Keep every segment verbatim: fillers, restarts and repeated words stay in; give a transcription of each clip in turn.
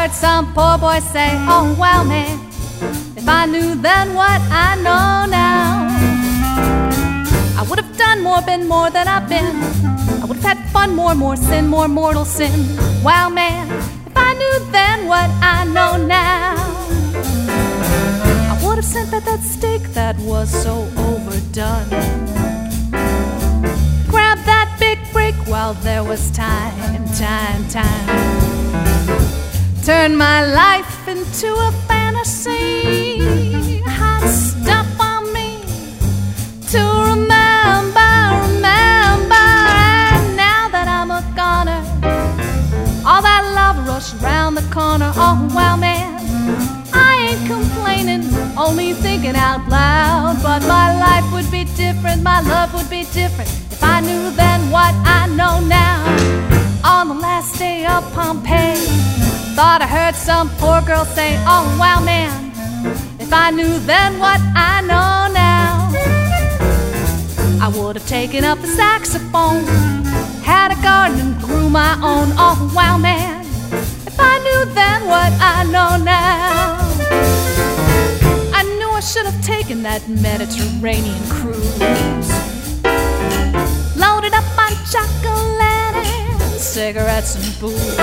heard some poor boy say, oh well man, if I knew then what I know now, I would have done more, been more than I've been. I would have had fun, more, more sin, more mortal sin. Wow man, if I knew then what I know now, I would have sent back that steak that was so overdone. Grab that big break while there was time, time, time. Turn my life into a fantasy. Hot stuff on me to remember, remember. And now that I'm a goner, all that love rushed around the corner. Oh well man, I ain't complaining, only thinking out loud. But my life would be different, my love would be different, if I knew then what I know now. On the last day of Pompeii, thought I heard some poor girl say, oh wow man, if I knew then what I know now, I would have taken up the saxophone, had a garden and grew my own. Oh wow man, if I knew then what I know now, I knew I should have taken that Mediterranean cruise, loaded up on chocolate and cigarettes and booze.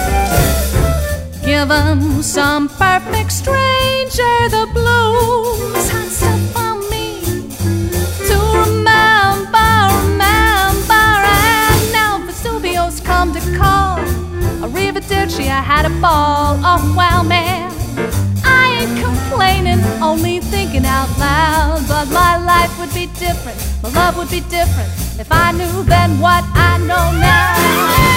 Give 'em some perfect stranger the blues. Hot stuff on me to remember, remember. And now Vesuvio's come to call. Arrivederci, I had a ball. Oh wow man, I ain't complaining, only thinking out loud. But my life would be different, my love would be different, if I knew then what I know now.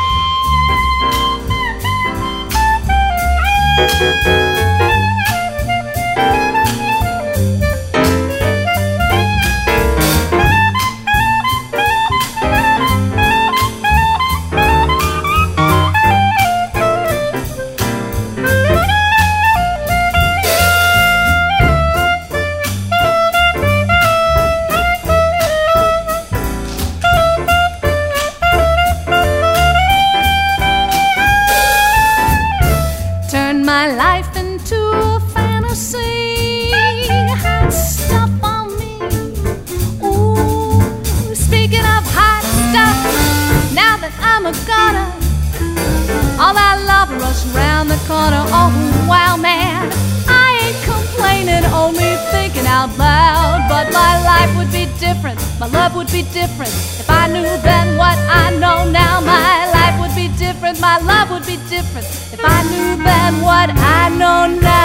My life into a fantasy. Hot stuff on me. Ooh, speaking of hot stuff, now that I'm a goner, all that love rushed around the corner. Oh wow man, I ain't complaining, only thinking out loud. But my life would be different, my love would be different, if I knew then what I know now. My life would be different, my love would be different, if I knew then what I know now.